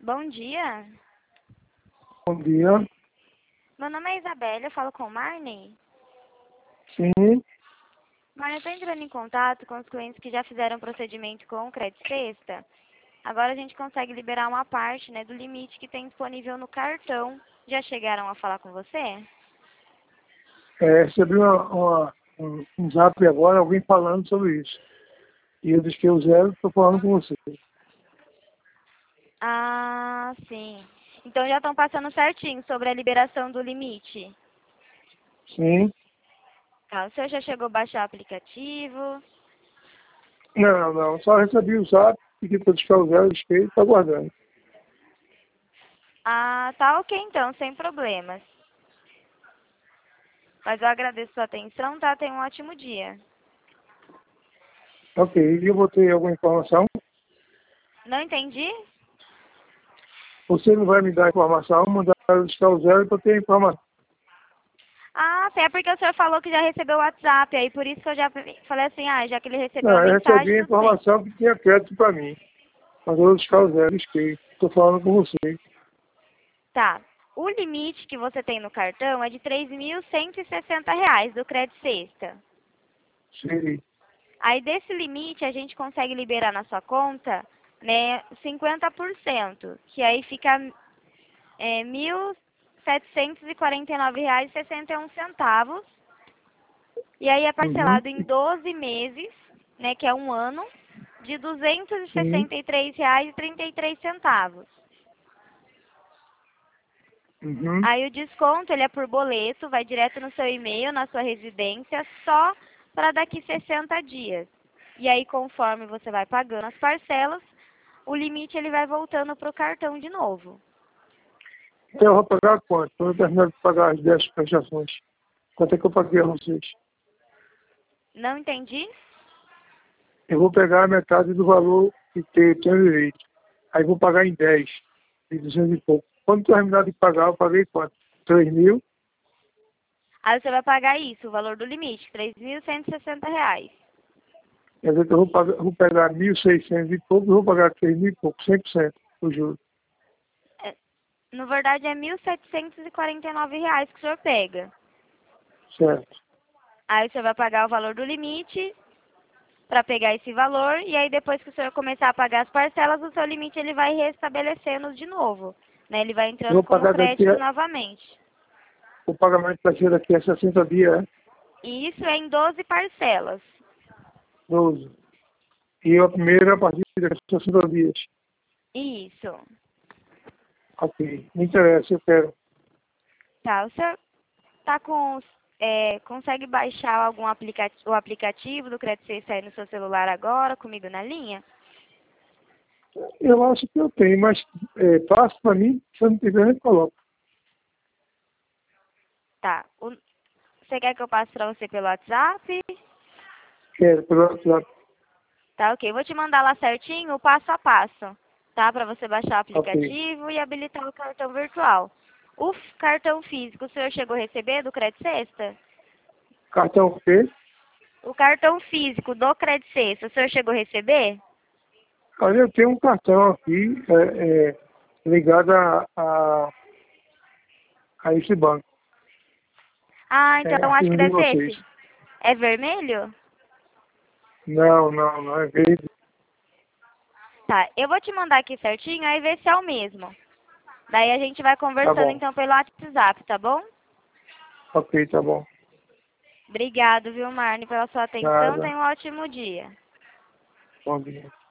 Bom dia. Bom dia. Meu nome é Isabela, eu falo com o Marney. Sim, Marney, eu estou entrando em contato com os clientes que já fizeram procedimento com o Credit Sexta. Agora a gente consegue liberar uma parte, do limite que tem disponível no cartão. Já chegaram a falar com você? recebi um zap agora, alguém falando sobre isso. E eu disse que eu zero, estou falando com você. Ah, sim. Então já estão passando certinho sobre a liberação do limite. Sim. Tá, o senhor já chegou a baixar o aplicativo? Não. Só recebi o zap, pedi para buscar o zero, disse que está aguardando. Ah, tá ok então, sem problemas. Mas eu agradeço a sua atenção, tá? Tenha um ótimo dia. Ok, e eu vou ter alguma informação? Não entendi? Você não vai me dar informação, mandar eu buscar o zero para ter informação. Ah, sim, é porque o senhor falou que já recebeu o WhatsApp, aí por isso que eu já falei assim, já que ele recebeu a Não, eu recebi mensagem, a tudo bem. informação que tinha crédito para mim. Mas eu vou buscar o zero, disse que estou falando com você. Tá. O limite que você tem no cartão é de R$ 3.160 do Credit Sexta. Sim. Aí desse limite a gente consegue liberar na sua conta, 50%, que aí fica R$ 1.749,61. E aí é Uhum. parcelado em 12 meses, que é um ano, de R$ Sim. 263,33. Uhum. Aí o desconto, ele é por boleto, vai direto no seu e-mail, na sua residência, só para daqui 60 dias. E aí, conforme você vai pagando as parcelas, o limite ele vai voltando para o cartão de novo. Então eu vou pagar quanto? Quando eu terminar de pagar as 10 prestações. Quanto é que eu paguei a vocês? Não entendi? Eu vou pegar a metade do valor que tenho direito. Aí vou pagar em 10, de 200 e pouco. Quando eu terminar de pagar, eu paguei quanto? 3 mil? Aí você vai pagar isso, o valor do limite, R$ 3.160. Quer dizer que eu vou pegar 1.600 e pouco e vou pagar 3 mil e pouco, 100% o juro. É, na verdade, é R$ 1.749 que o senhor pega. Certo. Aí você vai pagar o valor do limite para pegar esse valor e aí depois que o senhor começar a pagar as parcelas, o seu limite ele vai restabelecendo de novo, Ele vai Eu entrando vou como pagar crédito novamente. o pagamento vai ser daqui a 60 dias, é? E isso é em 12 parcelas. 12. E a primeira a partir de 60 dias. Isso. Ok. Me interessa, eu quero. Tá, o senhor tá consegue baixar algum aplicativo, o aplicativo do Credit Sexta aí no seu celular agora, comigo na linha? Eu acho que eu tenho, mas passa para mim, se eu não tiver, eu coloco. Tá. Você quer que eu passe para você pelo WhatsApp? Quero, pelo WhatsApp. Tá, ok. Vou te mandar lá certinho o passo a passo, tá? Para você baixar o Ok. aplicativo e habilitar o cartão virtual. O cartão físico, o senhor chegou a receber do Credit Sexta? Cartão P. O cartão físico do Credit Sexta, o senhor chegou a receber? Olha, eu tenho um cartão aqui ligado a esse banco. Ah, então acho Aqui que no de deve ser vocês. esse. É vermelho? Não é verde. Tá, eu vou te mandar aqui certinho, aí ver se é o mesmo. Daí a gente vai Tá conversando bom. então pelo WhatsApp, tá bom? Ok, tá bom. Obrigado, viu, Marne, pela sua atenção. Nada. Tenha um ótimo dia. Bom dia.